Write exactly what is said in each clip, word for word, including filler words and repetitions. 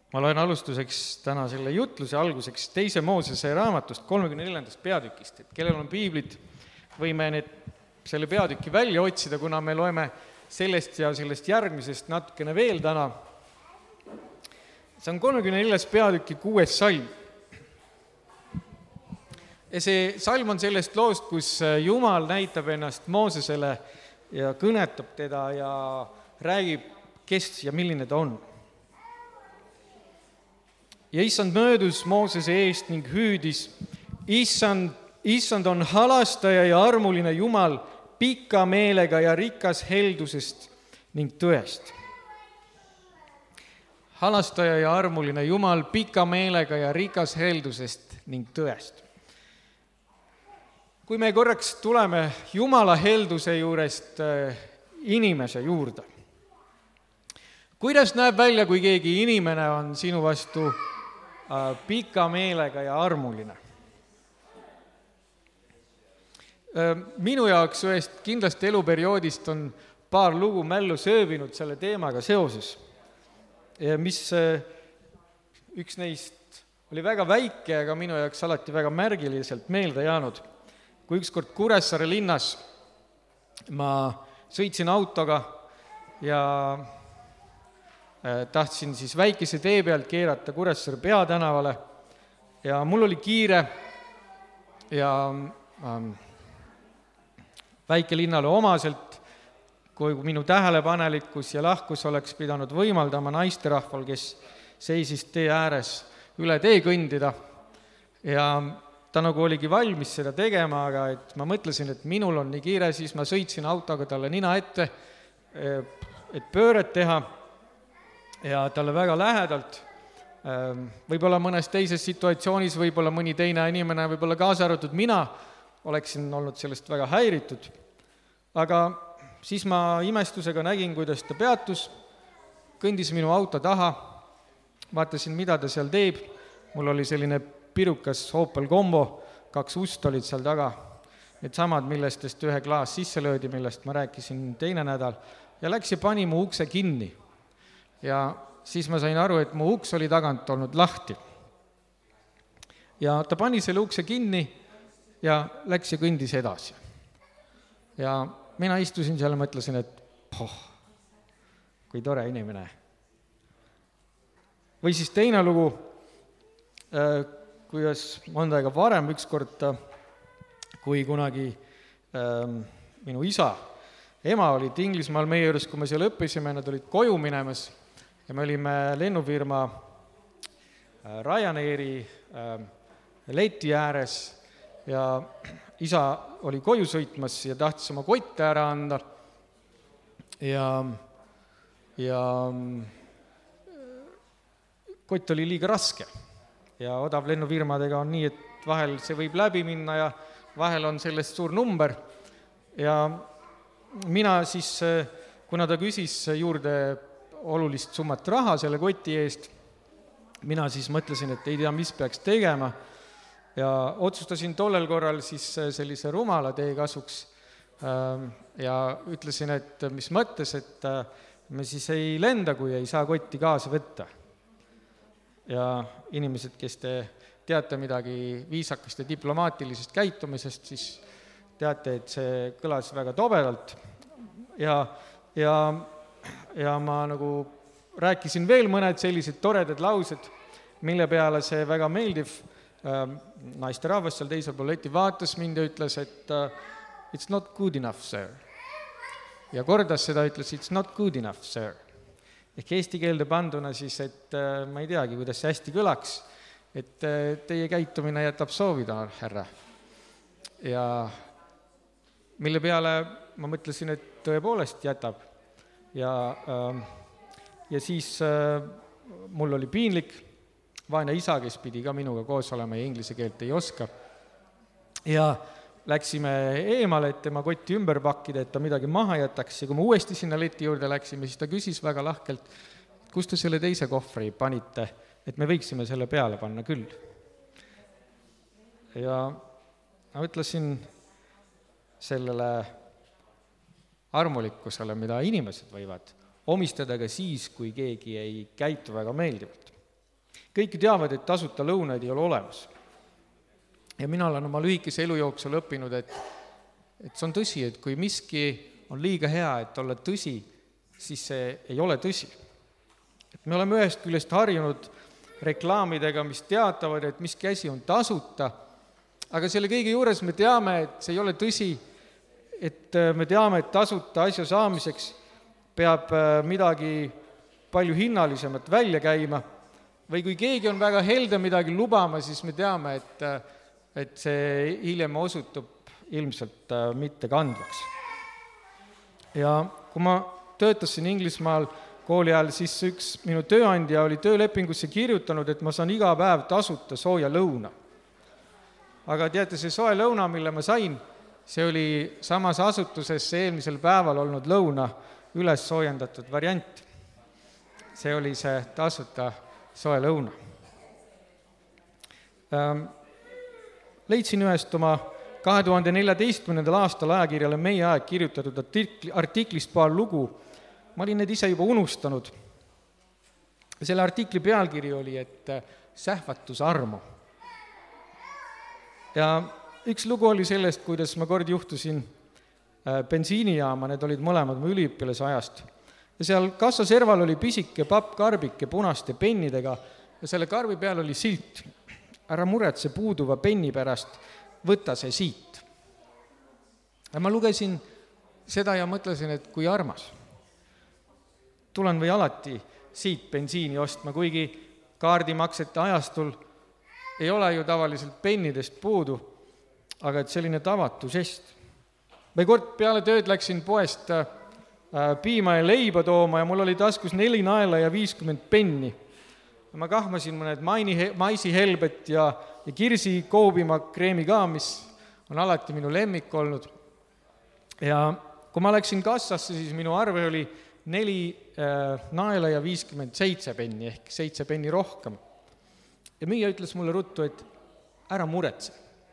Ma loen alustuseks täna selle jutluse alguseks teise Moosese raamatust kolmekümne neljandast peatükist, et kellel on piiblid, võime need, selle peatüki välja otsida, kuna me loeme sellest ja sellest järgmisest natukene veel täna. See on kolmekümne neljas peatüki kuues salm. Ja see salm on sellest loost, kus Jumal näitab ennast Moosesele ja kõnetab teda ja räägib, kes ja milline ta on. Ja issand möödus Moosese eest ning hüüdis, issand, issand on halastaja ja armuline Jumal, pika meelega ja rikas heldusest ning tõest. Halastaja ja armuline Jumal, pika meelega ja rikas heldusest ning tõest. Kui me korraks tuleme Jumala helduse juurest inimese juurde, kuidas näeb välja, kui keegi inimene on sinu vastu pika meelega ja armuline? Minu jaoks ühest kindlasti eluperioodist on paar lugu mällu sööbinud selle teemaga seoses, mis üks neist oli väga väike, aga minu jaoks alati väga märgiliselt meelde jäänud. Kui ükskord Kuressaare linnas ma sõitsin autoga ja tahtsin siis väikese tee pealt keerata Kuressaare peatänavale ja mul oli kiire ja ähm, väikelinnale omaselt, kui minu tähelepanelikkus ja lahkus oleks pidanud võimaldama naisterahval, kes seisis tee ääres üle tee kõndida ja ta nagu oligi valmis seda tegema, aga et ma mõtlesin, et minul on nii kiire, siis ma sõitsin autoga talle nina ette, et pööret teha ja talle väga lähedalt. Võib-olla mõnes teises situatsioonis, võib-olla mõni teine inimene, võib-olla kaasa arvatud mina, oleksin olnud sellest väga häiritud. Aga siis ma imestusega nägin, kuidas ta peatus, kõndis minu auto taha, vaatasin, mida ta seal teeb. Mul oli selline pirukas Opel Combo, kaks ust olid seal taga, need samad, millestest ühe klaas sisse löödi, millest ma rääkisin teine nädal, ja läks ja pani mu ukse kinni. Ja siis ma sain aru, et mu uks oli tagant olnud lahti. Ja ta pani selle ukse kinni ja läks ja kõndis edasi. Ja mina istusin seal ja mõtlesin, et poh, kui tore inimene. Või siis teine lugu, kuidas mõnda aega varem ükskord, kui kunagi ähm, minu isa, ema olid Inglismaal meie juures, kui me seal õppisime, nad olid koju minemas ja me olime lennufirma äh, Ryanairi äh, leti ääres ja isa oli koju sõitmas ja tahtis oma kotte ära anda ja, ja kott oli liiga raske. Ja odav lennufirmadega on nii, et vahel see võib läbi minna ja vahel on sellest suur number. Ja mina siis, kuna ta küsis juurde olulist summat raha selle koti eest, mina siis mõtlesin, et ei tea, mis peaks tegema. Ja otsustasin tollel korral siis sellise rumala tee kasuks ja ütlesin, et mis mõttes, et me siis ei lenda, kui ei saa kotti kaasa võtta. Ja inimesed, kes te teate midagi viisakast ja diplomaatilisest käitumisest, siis teate, et see kõlas väga tobedalt. Ja, ja, ja ma nagu rääkisin veel mõned sellised toredad laused, mille peale see väga meeldiv äh, naisterahvas seal teisel pool leti vaatas mind ja ütles, et uh, it's not good enough, sir. Ja kordas seda, ütles, it's not good enough, sir. Ehk eesti keelde panduna siis, et ma ei teagi, kuidas see hästi kõlaks, et teie käitumine jätab soovida, härra. Ja mille peale ma mõtlesin, et tõepoolest jätab. Ja, ja siis mul oli piinlik, vaene isa, kes pidi ka minuga koos olema ja inglise keelt ei oska. Ja läksime eemale, et tema kotti ümber pakkida, et ta midagi maha jätaks. Ja kui me uuesti sinna leti juurde läksime, siis ta küsis väga lahkelt, kust te selle teise kohvri panite, et me võiksime selle peale panna küll. Ja ma ütlesin sellele armulikkusele, mida inimesed võivad omistada ka siis, kui keegi ei käitu väga meeldivalt. kõik ju teavad, et tasuta lõunaid ei ole olemas. Ja mina olen oma lühikese elu jooksul õppinud, et, et see on tõsi, et kui miski on liiga hea, et olla tõsi, siis see ei ole tõsi. Et me oleme ühest küljest harjunud reklaamidega, mis teatavad, et miski asi on tasuta, aga selle kõige juures me teame, et see ei ole tõsi, et me teame, et tasuta asja saamiseks peab midagi palju hinnalisemat välja käima, või kui keegi on väga helde midagi lubama, siis me teame, et, et see hiljem osutub ilmselt mitte kandvaks. Ja kui ma töötasin Inglismaal kooli ajal, siis üks minu tööandja oli töölepingusse kirjutanud, et ma saan iga päev tasuta sooja lõuna. Aga teate, see soe lõuna, mille ma sain, see oli samas asutuses eelmisel päeval olnud lõuna üles soojendatud variant. See oli see tasuta soe lõuna. Ähm, leidsin ühest oma kahe tuhande neljateistkümnendal aastal ajakirjale Meie Aeg kirjutatud artikli, artiklist paar lugu. Ma olin need ise juba unustanud. Selle artikli pealkiri oli, et sähvatus armu. Ja üks lugu oli sellest, kuidas ma kord juhtusin bensiinijaama, need olid mõlemad mu üliõpilase ajast. Ja seal kassa serval oli pisike pappkarbike punaste pennidega ja selle karbi peal oli silt. Ära muretse puuduva penni pärast, võta see siit. Ja ma lugesin seda ja mõtlesin, et kui armas. Tulen või alati siit bensiini ostma, kuigi kaardimaksete ajastul ei ole ju tavaliselt pennidest puudu, aga et selline tavatu žest. Või kord peale tööd läksin poest piima ja leiba tooma ja mul oli taskus neli naela ja viiskümmend penni. Ma kahmasin mõned maini, maisihelbet ja, ja kirsi koobima kreemi ka, mis on alati minu lemmik olnud. Ja kui ma läksin kassasse, siis minu arve oli neli äh, naela ja viiskümmend seitse penni, ehk seitse penni rohkem. Ja müüja ütles mulle ruttu, et ära muretse.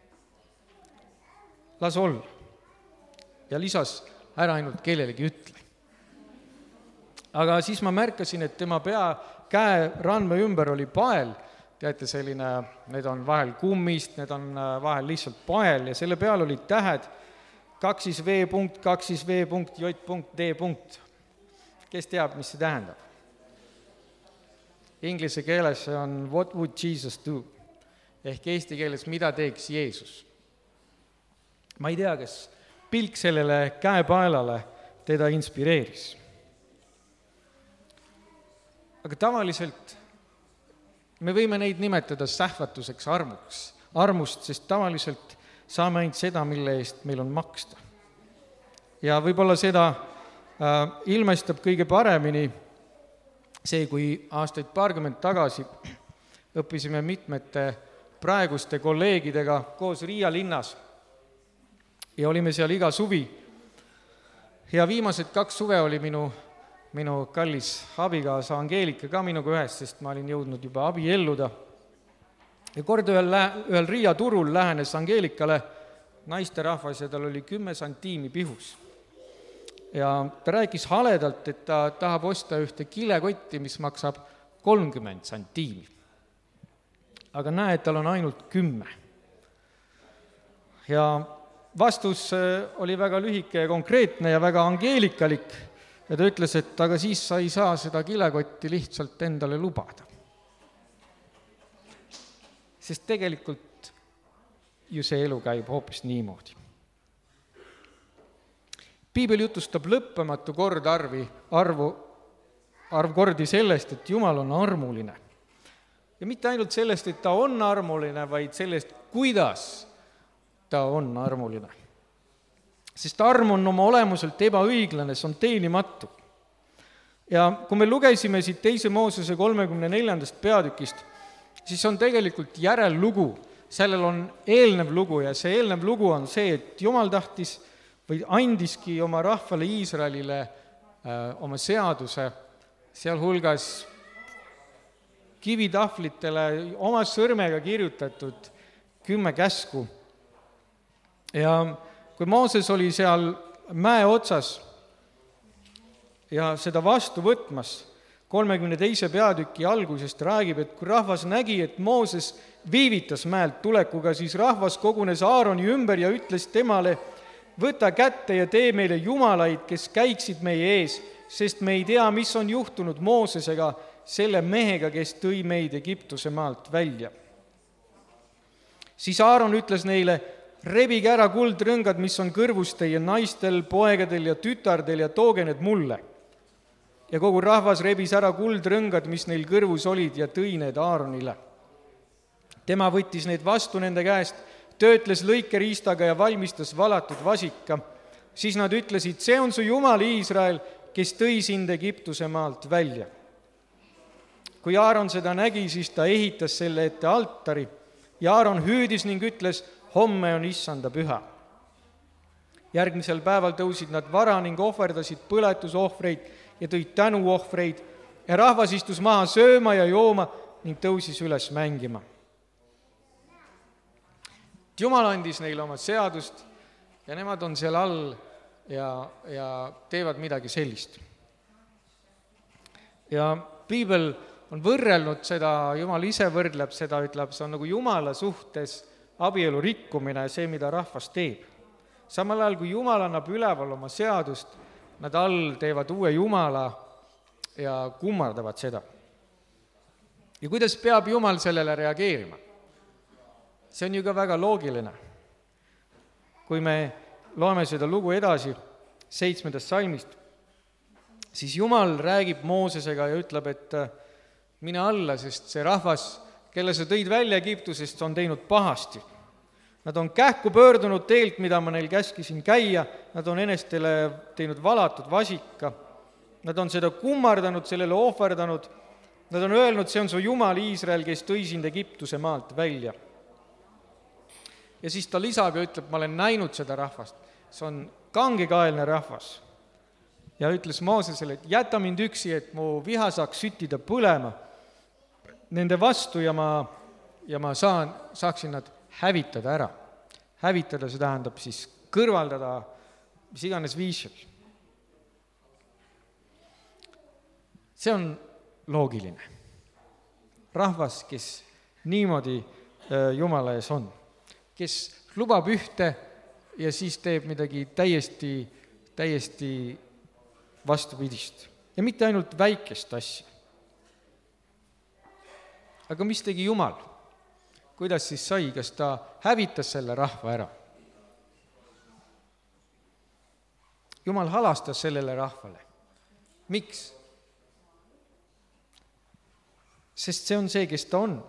Las olla. Ja lisas, ära ainult kellelegi ütle. Aga siis ma märkasin, et tema pea käe randme ümber oli pael, teate selline, need on vahel kummist, need on vahel lihtsalt pael ja selle peal olid tähed kaksis V punkt, kaksis V punkt, J punkt, D punkt. Kes teab, mis see tähendab? Inglise keeles see on what would Jesus do? Ehk eesti keeles mida teeks Jeesus? Ma ei tea, kas pilk sellele käepaelale teda inspireeris. Aga tavaliselt me võime neid nimetada sähvatuseks armuks, armust, sest tavaliselt saame ainult seda, mille eest meil on maksta. Ja võib-olla seda äh, ilmestab kõige paremini see, kui aastaid paarkümmend tagasi õppisime mitmete praeguste kolleegidega koos Riia linnas ja olime seal iga suvi. Ja viimased kaks suve oli minu minu kallis abikaasa Angeelika ka minuga ühes, sest ma olin jõudnud juba abielluda. Ja kord ühel, ühel Riia turul lähenes Angeelikale naisterahvas ja tal oli kümme santiimi pihus. Ja ta rääkis haledalt, et ta tahab osta ühte kilekotti, mis maksab kolmkümmend santiimi. Aga näe, et tal on ainult kümme. Ja vastus oli väga lühike ja konkreetne ja väga angeelikalik. Ja ta ütles, et aga siis sa ei saa seda kilekotti lihtsalt endale lubada. Sest tegelikult ju see elu käib hoopis niimoodi. Piibel jutustab lõppematu kord arvi, arvu, arv kordi sellest, et Jumal on armuline. Ja mitte ainult sellest, et ta on armuline, vaid sellest, kuidas ta on armuline. Sest arm on oma olemuselt ebaõiglane, see on teenimatu. Ja kui me lugesime siit teise Moosese kolmekümne neljandast peatükist, siis on tegelikult järellugu, sellel on eelnev lugu ja see eelnev lugu on see, et Jumal tahtis või andiski oma rahvale Iisraelile äh, oma seaduse, sealhulgas kivitahvlitele oma sõrmega kirjutatud kümme käsku. Ja kui Mooses oli seal mäe otsas ja seda vastu võtmas, kolmekümne teise peatüki algusest räägib, et kui rahvas nägi, et Mooses viivitas mäelt tulekuga, siis rahvas kogunes Aaroni ümber ja ütles temale, võta kätte ja tee meile jumalaid, kes käiksid meie ees, sest me ei tea, mis on juhtunud Moosesega, selle mehega, kes tõi meid Egiptuse maalt välja. Siis Aaron ütles neile, rebige ära kuldrõngad, mis on kõrvus teie naistel, poegadel ja tütardel ja tooge need mulle. Ja kogu rahvas rebis ära kuldrõngad, mis neil kõrvus olid ja tõi need Aaronile. Tema võttis need vastu nende käest, töötles lõikeriistaga ja valmistas valatud vasika. Siis nad ütlesid, see on su Jumal Iisrael, kes tõi sind Egiptuse maalt välja. Kui Aaron seda nägi, siis ta ehitas selle ette altari ja Aaron hüüdis ning ütles, homme on issanda püha. Järgmisel päeval tõusid nad vara ning ohverdasid põletusohvreid ja tõid tänuohvreid ja rahvas istus maha sööma ja jooma ning tõusis üles mängima. Jumal andis neile oma seadust ja nemad on seal all ja, ja teevad midagi sellist. Ja piibel on võrrelnud seda, Jumal ise võrdleb seda, ütleb, see on nagu Jumala suhtes abielu rikkumine, see, mida rahvas teeb. Samal ajal, kui Jumal annab üleval oma seadust, nad all teevad uue Jumala ja kummardavad seda. Ja kuidas peab Jumal sellele reageerima? See on ju ka väga loogiline. Kui me loeme seda lugu edasi seitsmendast salmist, siis Jumal räägib Moosesega ja ütleb, et mine alla, sest see rahvas, kelle sa tõid välja Egiptusest, on teinud pahasti. Nad on kähku pöördunud teelt, mida ma neil käskisin käia, nad on enestele teinud valatud vasika, nad on seda kummardanud, sellele ohverdanud, nad on öelnud, see on su Jumal Iisrael, kes tõi sind Egiptuse maalt välja. Ja siis ta lisab ja ütleb, ma olen näinud seda rahvast, see on kangekaelne rahvas. Ja ütles Moosesele, et jäta mind üksi, et mu viha saaks süttida põlema nende vastu ja ma, ja ma saan, saaksin nad hävitada ära. Hävitada, see tähendab siis kõrvaldada, mis iganes viisil. See on loogiline. Rahvas, kes niimoodi Jumala ees on, kes lubab ühte ja siis teeb midagi täiesti, täiesti vastupidist. Ja mitte ainult väikest asja. Aga mis tegi Jumal? Kuidas siis sai, kas ta hävitas selle rahva ära? Jumal halastas sellele rahvale. Miks? Sest see on see, kes ta on.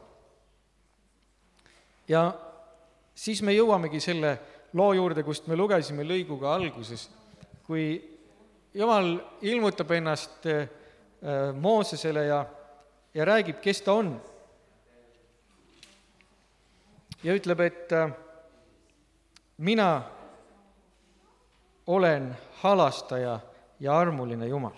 Ja siis me jõuamegi selle loo juurde, kust me lugesime lõiguga alguses, kui Jumal ilmutab ennast Moosesele ja, ja räägib, kes ta on. Ja ütleb, et mina olen halastaja ja armuline Jumal.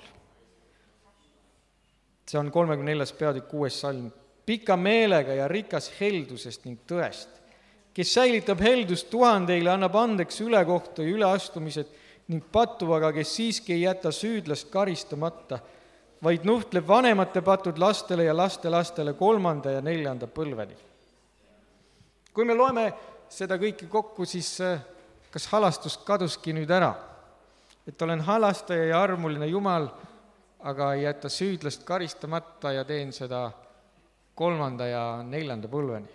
See on kolmekümne neljas peatükk kuues salm. Pika meelega ja rikas heldusest ning tõest, kes säilitab heldust tuhandeile, annab andeks ülekohta ja üleastumised ning patuvaga, kes siiski ei jäta süüdlast karistamata, vaid nuhtleb vanemate patud lastele ja lastelastele kolmanda ja neljanda põlveni. Kui me loeme seda kõike kokku, siis kas halastus kaduski nüüd ära? Et olen halastaja ja armuline Jumal, aga ei jäta süüdlast karistamata ja teen seda kolmanda ja neljanda põlveni.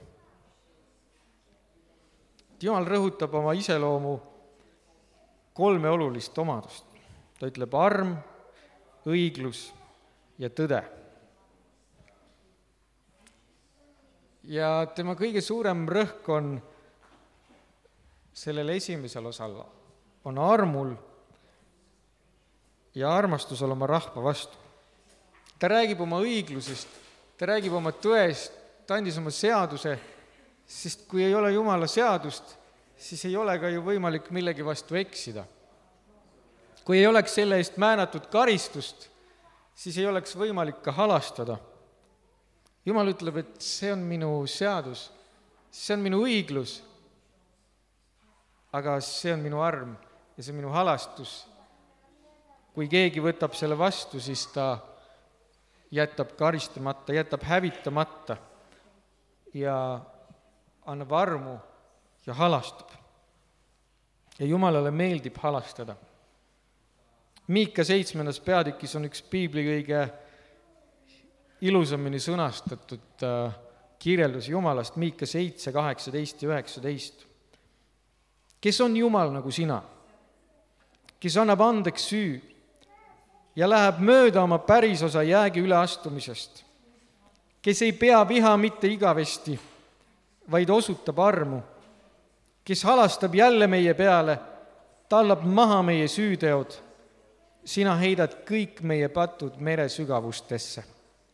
Jumal rõhutab oma iseloomu kolme olulist omadust. Ta ütleb arm, õiglus ja tõde. Ja tema kõige suurem rõhk on sellel esimesel osal, on armul ja armastusel oma rahva vastu. Ta räägib oma õiglusest, ta räägib oma tõest, ta andis oma seaduse, sest kui ei ole Jumala seadust, siis ei ole ka ju võimalik millegi vastu eksida. Kui ei oleks selle eest määratud karistust, siis ei oleks võimalik ka halastada. Jumal ütleb, et see on minu seadus, see on minu õiglus, aga see on minu arm ja see on minu halastus. Kui keegi võtab selle vastu, siis ta jätab karistamata, jätab hävitamata ja annab armu ja halastab. Ja Jumalale meeldib halastada. Miika seitsmendas peatükis on üks piibli kõige ilusamini sõnastatud kirjeldus Jumalast, Miika seitse, kaheksateist ja üheksateist. Kes on Jumal nagu sina, kes annab andeks süü ja läheb mööda oma pärisosa jäägi üleastumisest, kes ei pea viha mitte igavesti, vaid osutab armu, kes halastab jälle meie peale, tallab maha meie süüteod, sina heidad kõik meie patud mere sügavustesse.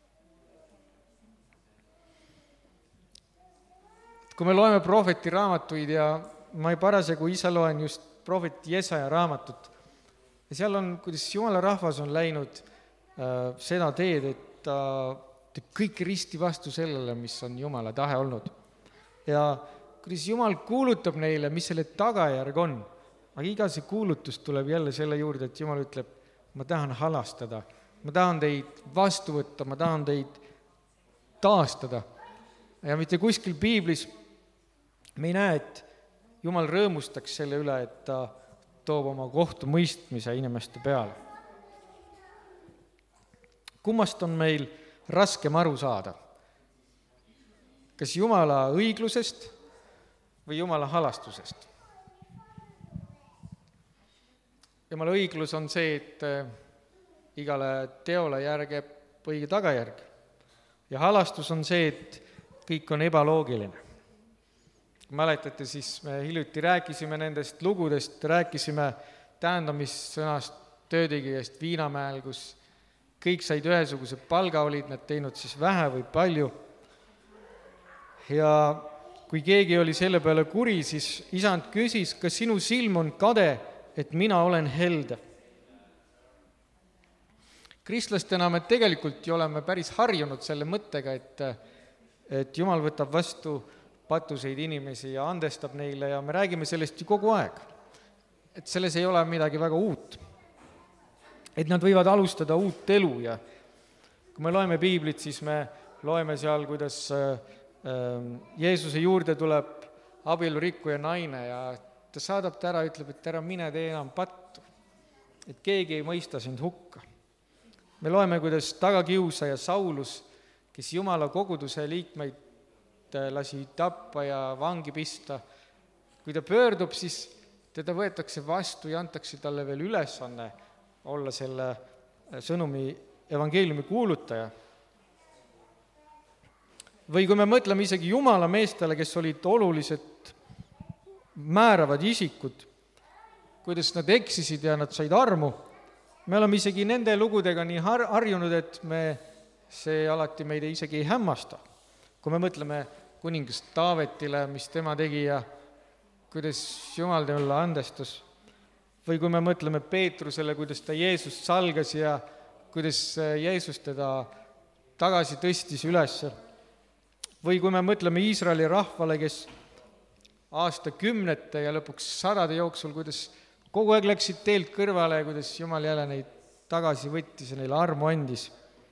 Kui me loeme prohveti raamatuid ja ma ei parasjagu ise loen just prohveti Jesaja raamatut, ja seal on, kuidas Jumala rahvas on läinud äh, seda teed, et ta teeb kõik risti vastu sellele, mis on Jumala tahe olnud. Ja kuidas Jumal kuulutab neile, mis selle tagajärg on, aga iga see kuulutus tuleb jälle selle juurde, et Jumal ütleb, ma tahan halastada, ma tahan teid vastu võtta, ma tahan teid taastada. Ja mitte kuskil piiblis me ei näe, et Jumal rõõmustaks selle üle, et ta toob oma kohtu mõistmise inimeste peale. Kummast on meil raskem aru saada? Kas Jumala õiglusest või Jumala halastusest? Jumala õiglus on see, et igale teole järgeb õige tagajärg. Ja halastus on see, et kõik on ebaloogiline. Mäletate, siis me hiljuti rääkisime nendest lugudest, rääkisime tähendamissõnast töötegijast Viinamäel, kus kõik said ühesuguse palga, olid nad teinud siis vähe või palju. Ja kui keegi oli selle peale kuri, siis isand küsis, kas sinu silm on kade, et mina olen helde. Kristlastena me tegelikult ju oleme päris harjunud selle mõttega, et, et Jumal võtab vastu patuseid inimesi ja andestab neile ja me räägime sellest ju kogu aeg. Et selles ei ole midagi väga uut. Et nad võivad alustada uut elu ja kui me loeme piiblit, siis me loeme seal, kuidas Jeesuse juurde tuleb abielurikkuja naine ja ta saadab ta ära, ütleb, et ära mine tee enam pattu. Et keegi ei mõista sind hukka. Me loeme, kuidas tagakiusaja Saulus, kes Jumala koguduse liikmeid lasi tappa ja vangi pista. Kui ta pöördub, siis teda võetakse vastu ja antakse talle veel ülesanne olla selle sõnumi evangeeliumi kuulutaja. Või kui me mõtleme isegi Jumala meestele, kes olid olulised määravad isikud, kuidas nad eksisid ja nad said armu, me oleme isegi nende lugudega nii har- harjunud, et me, see alati meid isegi ei hämmasta. Kui me mõtleme kuningas Taavetile, mis tema tegi ja kuidas Jumal talle andestas. Või kui me mõtleme Peetrusele, kuidas ta Jeesust salgas ja kuidas Jeesus teda tagasi tõstis üles. Või kui me mõtleme Iisraeli rahvale, kes aastakümnete ja lõpuks sadade jooksul, kuidas kogu aeg läksid teelt kõrvale ja kuidas Jumal jälle neid tagasi võttis ja neile armu andis.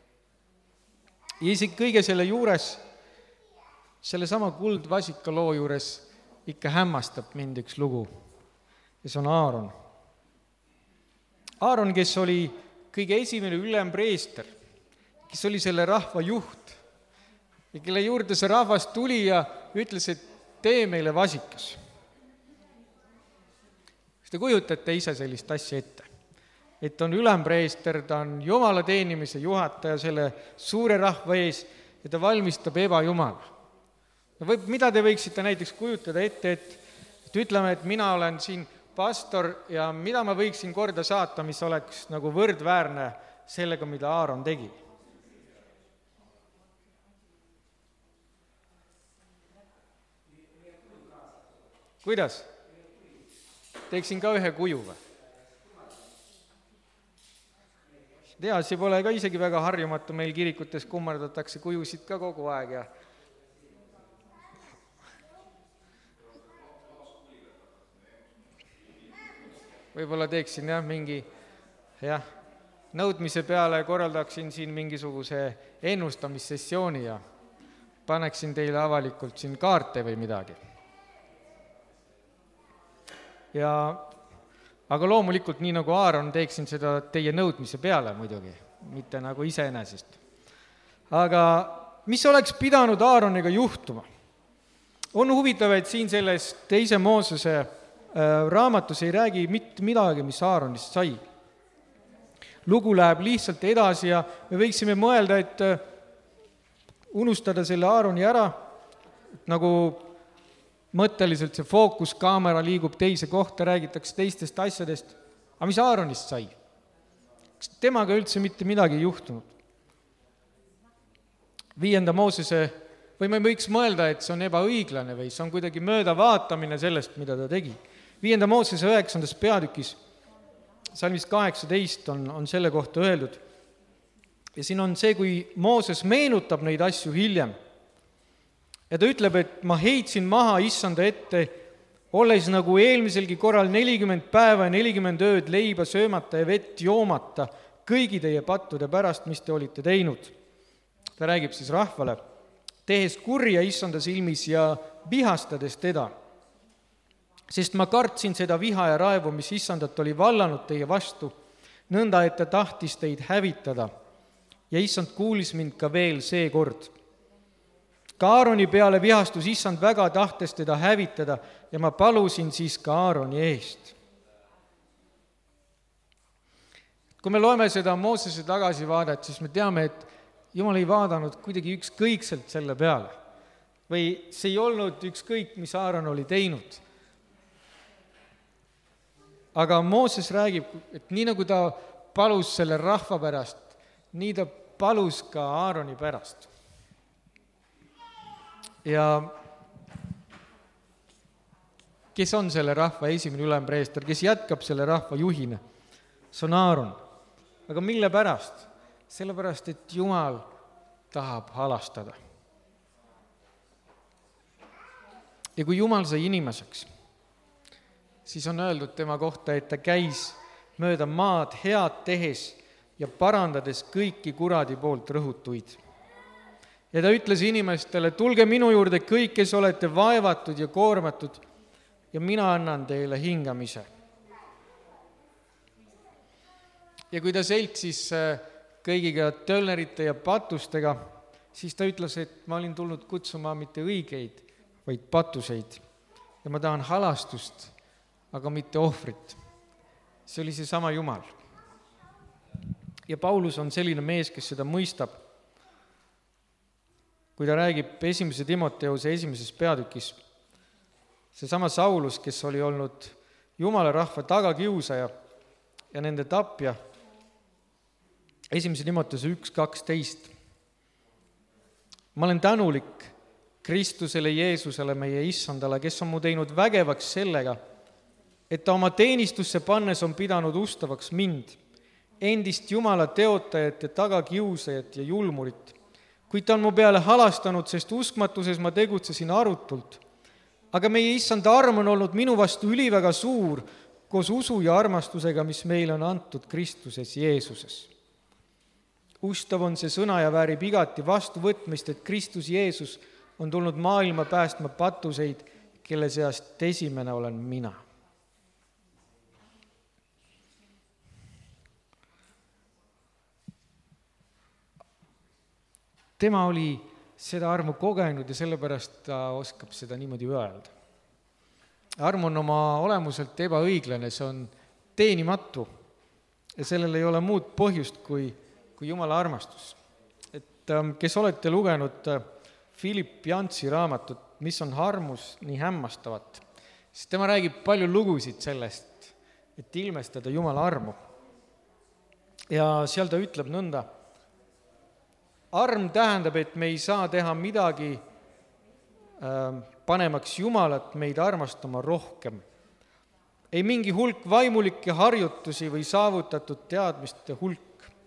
Ja isegi kõige selle juures, selle sama kuldvasika loo juures ikka hämmastab mind üks lugu. Ja see on Aaron. Aaron, kes oli kõige esimene ülempreester, kes oli selle rahva juht ja kelle juurde see rahvas tuli ja ütles, et tee meile vasikas. Kas te kujutate ise sellist asja ette? Et on ülempreester, ta on Jumala teenimise juhataja selle suure rahva ees ja ta valmistab ebajumala. No võib, mida te võiksite näiteks kujutada ette, et, et ütleme, et mina olen siin pastor ja mida ma võiksin korda saata, mis oleks nagu võrdväärne sellega, mida Aaron tegi. Kuidas? Teeksin ka ühe kuju või? Tea, see pole ka isegi väga harjumatu, meil kirikutes kummardatakse kujusid ka kogu aeg ja võib-olla teeksin jah, mingi jah, nõudmise peale korraldaksin siin mingisuguse ennustamissessiooni ja paneksin teile avalikult siin kaarte või midagi. Ja, aga loomulikult nii nagu Aaron teeksin seda teie nõudmise peale muidugi, mitte nagu iseenesest. Aga mis oleks pidanud Aaroniga juhtuma? On huvitav, et siin selles teise Moosese raamatus ei räägi mitte midagi, mis Aaronist sai. Lugu läheb lihtsalt edasi ja me võiksime mõelda, et unustada selle Aaroni ära, nagu mõtteliselt see fookuskaamera liigub teise kohta, räägitakse teistest asjadest. Aga mis Aaronist sai? Kas temaga üldse mitte midagi ei juhtunud? Viienda Moosese, või me võiks mõelda, et see on ebaõiglane või see on kuidagi mööda vaatamine sellest, mida ta tegi. Viienda Moosese üheksandas peatükis, salmis kaheksateist on, on selle kohta öeldud. Ja siin on see, kui Mooses meenutab neid asju hiljem. Ja ta ütleb, et ma heitsin maha issanda ette, olles nagu eelmiselgi korral nelikümmend päeva ja nelikümmend ööd leiba söömata ja vett joomata kõigi teie pattude pärast, mis te olite teinud. Ta räägib siis rahvale, tehes kurja issanda silmis ja vihastades teda. Sest ma kartsin seda viha ja raevu, mis issandat oli vallanud teie vastu, nõnda, et ta tahtis teid hävitada. Ja issand kuulis mind ka veel see kord. Ka Aaroni peale vihastus issand väga tahtes teda hävitada ja ma palusin siis ka Aaroni eest. Kui me loeme seda Moosese tagasivaadet, siis me teame, et Jumal ei vaadanud kuidagi ükskõikselt selle peale. Või see ei olnud ükskõik, mis Aaron oli teinud. Aga Mooses räägib, et nii nagu ta palus selle rahva pärast, nii ta palus ka Aaroni pärast. Ja kes on selle rahva esimene ülempreester, kes jätkab selle rahva juhina? See on Aaron. Aga mille pärast? Sellepärast, et Jumal tahab halastada. Ja kui Jumal sai inimeseks, siis on öeldud tema kohta, et ta käis mööda maad head tehes ja parandades kõiki kuradi poolt rõhutuid. Ja ta ütles inimestele, tulge minu juurde kõik, kes olete vaevatud ja koormatud, ja mina annan teile hingamise. Ja kui ta seltsis kõigiga tölnerite ja patustega, siis ta ütles, et ma olin tulnud kutsuma mitte õigeid, vaid patuseid. Ja ma tahan halastust, aga mitte ohvrit. See oli see sama Jumal. Ja Paulus on selline mees, kes seda mõistab. Kui ta räägib esimese Timoteuse esimeses peatükis, see sama Saulus, kes oli olnud Jumala rahva tagakiusaja ja nende tapja, esimese Timoteuse üks kaksteist. Ma olen tänulik Kristusele Jeesusele, meie issandale, kes on mu teinud vägevaks sellega, et ta oma teenistusse pannes on pidanud ustavaks mind, endist Jumala teotajat ja tagakiusajat ja julmurit. Kuid ta on mu peale halastanud, sest uskmatuses ma tegutsesin arutult. Aga meie issanda arm on olnud minu vastu üliväga suur, koos usu ja armastusega, mis meile on antud Kristuses Jeesuses. Ustav on see sõna ja väärib igati vastuvõtmist, et Kristus Jeesus on tulnud maailma päästma patuseid, kelle seast esimene olen mina. Tema oli seda armu kogenud ja sellepärast ta oskab seda niimoodi öelda. Arm on oma olemuselt ebaõiglane, see on teenimatu ja sellel ei ole muud põhjust kui, kui Jumala armastus. Et kes olete lugenud Philip Yancey raamatut, mis on armus nii hämmastavat, siis tema räägib palju lugusid sellest, et ilmestada Jumala armu. Ja seal ta ütleb nõnda, arm tähendab, et me ei saa teha midagi panemaks Jumalat meid armastama rohkem. Ei mingi hulk vaimulikke harjutusi või saavutatud teadmiste hulk.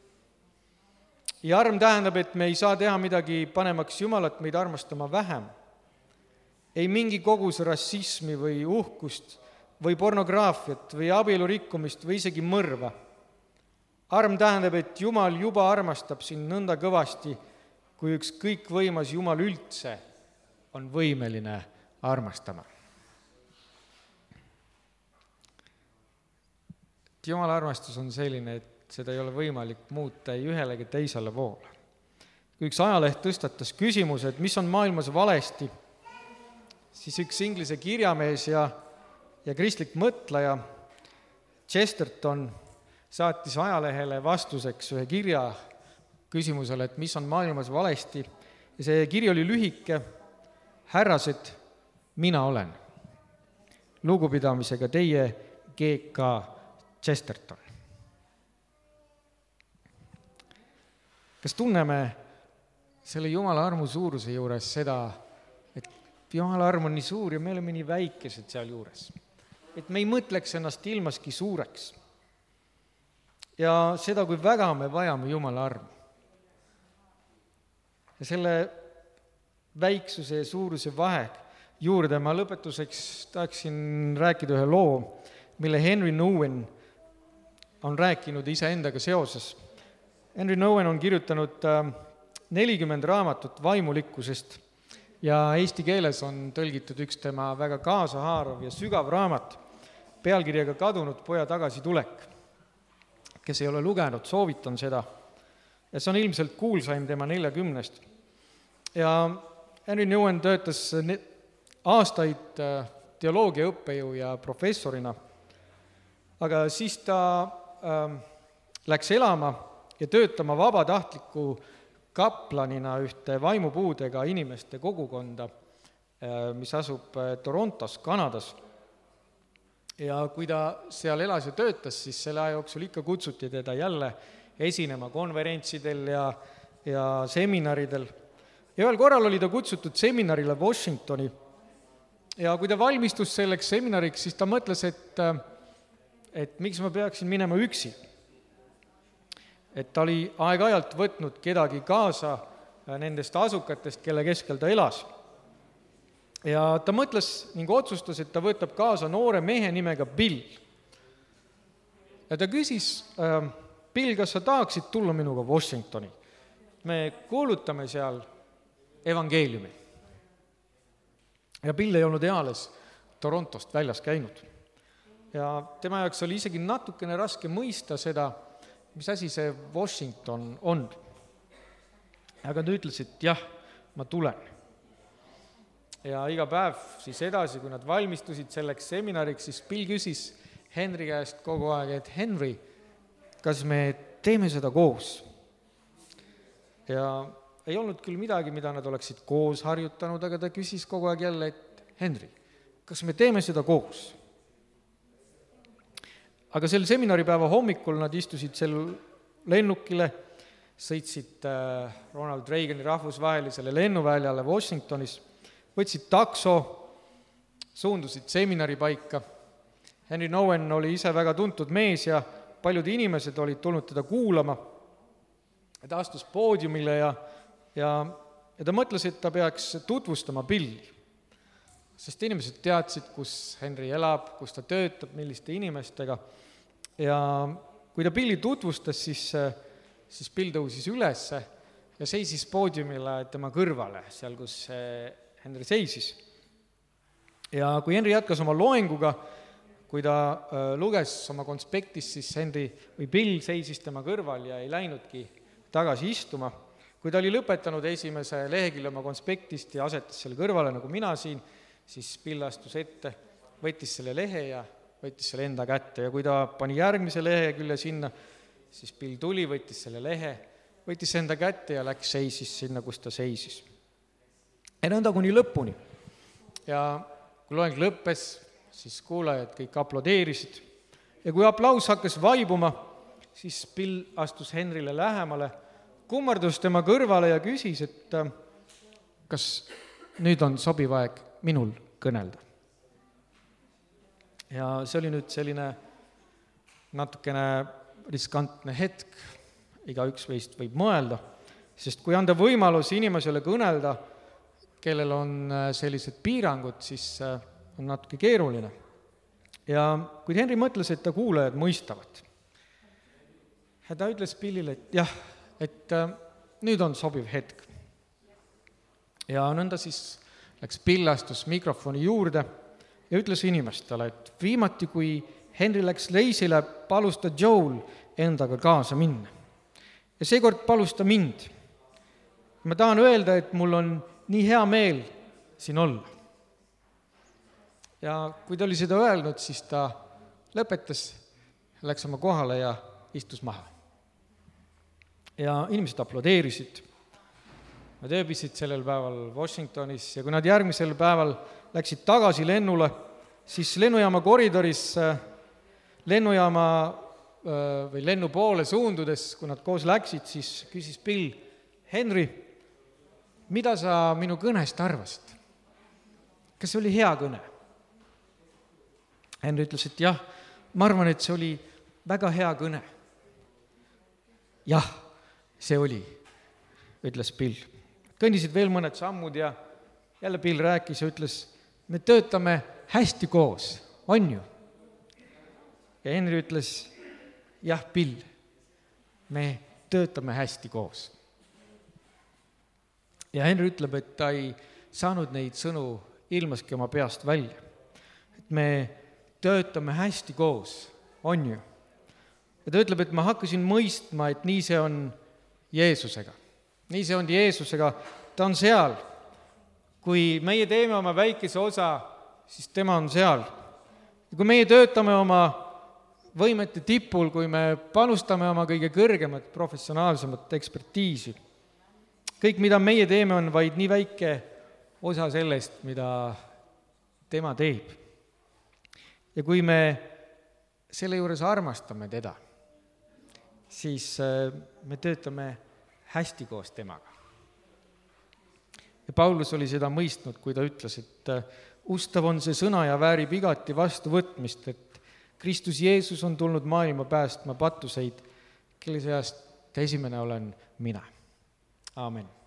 Ja arm tähendab, et me ei saa teha midagi panemaks Jumalat meid armastama vähem. Ei mingi kogus rassismi või uhkust või pornograafiat või abielu rikkumist või isegi mõrva. arm tähendab, et Jumal juba armastab sind nõnda kõvasti, kui üks kõikvõimas Jumal üldse on võimeline armastama. Jumala armastus on selline, et seda ei ole võimalik muuta ei ühele ega teisele poole. Kui üks ajaleht tõstatas küsimuse, et mis on maailmas valesti, siis üks inglise kirjamees ja, ja kristlik mõtleja Chesterton saatis ajalehele vastuseks ühe kirja küsimusele, et mis on maailmas valesti, ja see kiri oli lühike: härrased, mina olen. Lugupidamisega teie G K Chesterton. Kas tunneme selle Jumala armu suuruse juures seda, et Jumala arm on nii suur ja me oleme nii väikesed seal juures, et me ei mõtleks ennast ilmaski suureks. Ja seda, kui väga me vajame Jumala armu. Ja selle väiksuse ja suuruse vahe juurde ma lõpetuseks tahaksin rääkida ühe loo, mille Henry Nouwen on rääkinud iseendaga seoses. Henry Nouwen on kirjutanud nelikümmend raamatut vaimulikkusest ja eesti keeles on tõlgitud üks tema väga kaasahaarav ja sügav raamat pealkirjaga Kadunud poja tagasitulek. Kes ei ole lugenud, soovitan seda. Ja see on ilmselt kuulsaim tema neljakümnest. Ja Henry Nouwen töötas aastaid teoloogia õppejõu ja professorina, aga siis ta äh, läks elama ja töötama vabatahtliku kaplanina ühte vaimupuudega inimeste kogukonda, äh, mis asub Torontos, Kanadas. Ja kui ta seal elas ja töötas, siis selle aja jooksul ikka kutsuti teda jälle esinema konverentsidel ja, ja seminaridel. Ja ühel korral oli ta kutsutud seminarile Washingtoni. Ja kui ta valmistus selleks seminariks, siis ta mõtles, et, et miks ma peaksin minema üksi. Et ta oli aeg-ajalt võtnud kedagi kaasa nendest asukatest, kelle keskel ta elas. Ja ta mõtles ning otsustas, et ta võtab kaasa noore mehe nimega Bill. Ja ta küsis, Bill, kas sa tahaksid tulla minuga Washingtoni? Me kuulutame seal evangeeliumi. Ja Bill ei olnud eales Torontost väljas käinud. Ja tema jaoks oli isegi natukene raske mõista seda, mis asi see Washington on. Aga ta ütles, et jah, ma tulen. Ja iga päev siis edasi, kui nad valmistusid selleks seminariks, siis Bill küsis Henry käest kogu aeg, et Henry, kas me teeme seda koos? Ja ei olnud küll midagi, mida nad oleksid koos harjutanud, aga ta küsis kogu aeg jälle, et Henry, kas me teeme seda koos? Aga sel seminaripäeva hommikul nad istusid sel lennukile, sõitsid Ronald Reagani rahvusvahelisele lennuväljale Washingtonis, võtsid takso, suundusid seminari paika. Henry Nouwen oli ise väga tuntud mees ja paljud inimesed olid tulnud teda kuulama. Ta astus poodiumile ja, ja, ja ta mõtles, et ta peaks tutvustama Billi. Sest inimesed teadsid, kus Henry elab, kus ta töötab, milliste inimestega. Ja kui ta Billi tutvustas, siis, siis Bill tõusis üles ja seisis poodiumile tema kõrvale, seal kus Henry seisis. Ja kui Henry jätkas oma loenguga, kui ta luges oma konspektis, siis Henry või Bill seisis tema kõrval ja ei läinudki tagasi istuma. Kui ta oli lõpetanud esimese lehekülje oma konspektist ja asetas selle kõrvale, nagu mina siin, siis Bill astus ette, võttis selle lehe ja võttis selle enda kätte. Ja kui ta pani järgmise lehekülje sinna, siis Bill tuli, võttis selle lehe, võttis enda kätte ja läks seisis sinna, kus ta seisis. Ja nõnda kuni lõpuni. Ja kui loeng lõppes, siis kuulajad kõik aplodeerisid. Ja kui aplaus hakkas vaibuma, siis Bill astus Henrile lähemale, kummardus tema kõrvale ja küsis, et kas nüüd on sobiv aeg minul kõnelda. Ja see oli nüüd selline natukene riskantne hetk, iga üks veist võib mõelda, sest kui anda võimalus inimesele kõnelda, kellel on sellised piirangud, siis on natuke keeruline. Ja kui Henry mõtles, et ta kuulajad mõistavad. ja ta ütles Billile, et jah, et nüüd on sobiv hetk. Ja nõnda siis läks Bill astus mikrofoni juurde ja ütles inimestele, et viimati, kui Henry läks leisile, palus ta Joel endaga kaasa minna. Ja seekord palus ta mind. Ma tahan öelda, et mul on nii hea meel siin olla. Ja kui ta oli seda öelnud, siis ta lõpetas, läks oma kohale ja istus maha. Ja inimesed aplodeerisid. Nad ööbisid sellel päeval Washingtonis ja kui nad järgmisel päeval läksid tagasi lennule, siis lennujaama koridoris lennujaama või lennu poole suundudes, kui nad koos läksid, siis küsis Bill, Henry, mida sa minu kõnest arvasid? Kas see oli hea kõne? Henry ütles, et jah, ma arvan, et see oli väga hea kõne. Jah, see oli, ütles Bill. Kõndisid veel mõned sammud ja jälle Bill rääkis ja ütles, me töötame hästi koos, on ju? Ja Henry ütles, jah, Bill, me töötame hästi koos. Ja Henry ütleb, et ta ei saanud neid sõnu ilmaski oma peast välja. Et me töötame hästi koos, on ju? Ja ta ütleb, et ma hakkasin mõistma, et nii see on Jeesusega. Nii see on Jeesusega, ta on seal. Kui meie teeme oma väikese osa, siis tema on seal. Ja kui meie töötame oma võimete tipul, kui me panustame oma kõige kõrgemat professionaalsemat ekspertiisi, kõik, mida meie teeme, on vaid nii väike osa sellest, mida tema teeb. Ja kui me selle juures armastame teda, siis me töötame hästi koos temaga. Ja Paulus oli seda mõistnud, kui ta ütles, et ustav on see sõna ja väärib igati vastuvõtmist, et Kristus Jeesus on tulnud maailma päästma patuseid, kelle seast esimene olen mina. Aamen.